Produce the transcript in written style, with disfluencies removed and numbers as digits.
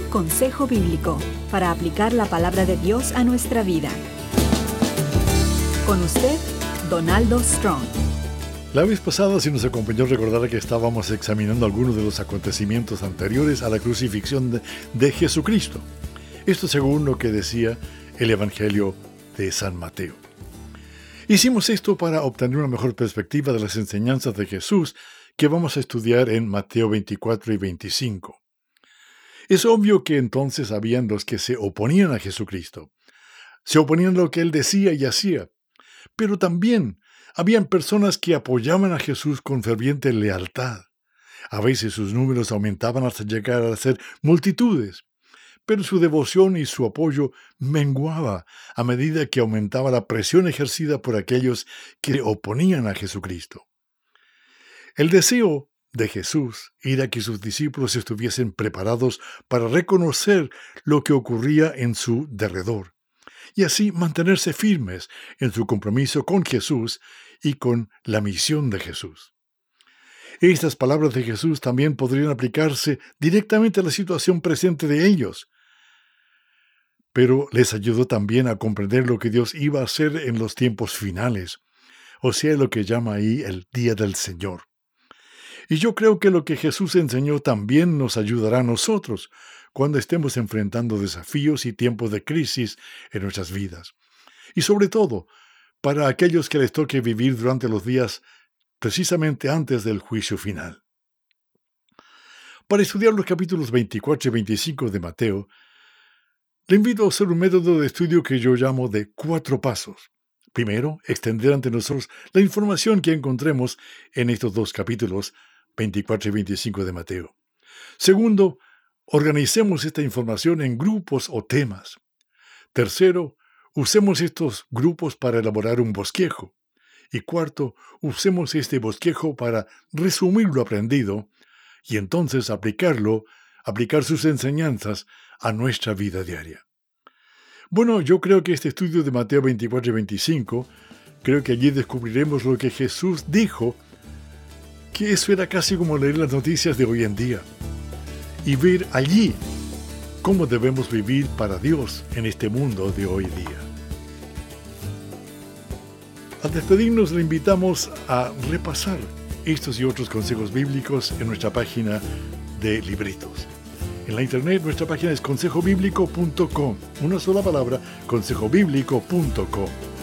Consejo Bíblico para aplicar la palabra de Dios a nuestra vida. Con usted, Donaldo Strong. La vez pasada, si nos acompañó, recordará que estábamos examinando algunos de los acontecimientos anteriores a la crucifixión de Jesucristo. Esto según lo que decía el Evangelio de San Mateo. Hicimos esto para obtener una mejor perspectiva de las enseñanzas de Jesús que vamos a estudiar en Mateo 24 y 25. Es obvio que entonces habían los que se oponían a Jesucristo. Se oponían a lo que él decía y hacía. Pero también habían personas que apoyaban a Jesús con ferviente lealtad. A veces sus números aumentaban hasta llegar a ser multitudes, pero su devoción y su apoyo menguaba a medida que aumentaba la presión ejercida por aquellos que oponían a Jesucristo. El deseo de Jesús era que sus discípulos estuviesen preparados para reconocer lo que ocurría en su derredor, y así mantenerse firmes en su compromiso con Jesús y con la misión de Jesús. Estas palabras de Jesús también podrían aplicarse directamente a la situación presente de ellos, pero les ayudó también a comprender lo que Dios iba a hacer en los tiempos finales, o sea, lo que llama ahí el día del Señor. Y yo creo que lo que Jesús enseñó también nos ayudará a nosotros cuando estemos enfrentando desafíos y tiempos de crisis en nuestras vidas. Y sobre todo, para aquellos que les toque vivir durante los días precisamente antes del juicio final. Para estudiar los capítulos 24 y 25 de Mateo, le invito a hacer un método de estudio que yo llamo de 4 pasos. Primero, extender ante nosotros la información que encontremos en estos 2 capítulos, 24 y 25 de Mateo. Segundo, organicemos esta información en grupos o temas. Tercero, usemos estos grupos para elaborar un bosquejo. Y cuarto, usemos este bosquejo para resumir lo aprendido y entonces aplicar sus enseñanzas a nuestra vida diaria. Bueno, yo creo que este estudio de Mateo 24 y 25, creo que allí descubriremos lo que Jesús dijo, que eso era casi como leer las noticias de hoy en día, y ver allí cómo debemos vivir para Dios en este mundo de hoy día. Al despedirnos, le invitamos a repasar estos y otros consejos bíblicos en nuestra página de libritos. En la internet, nuestra página es consejobiblico.com. Una sola palabra, consejobiblico.com.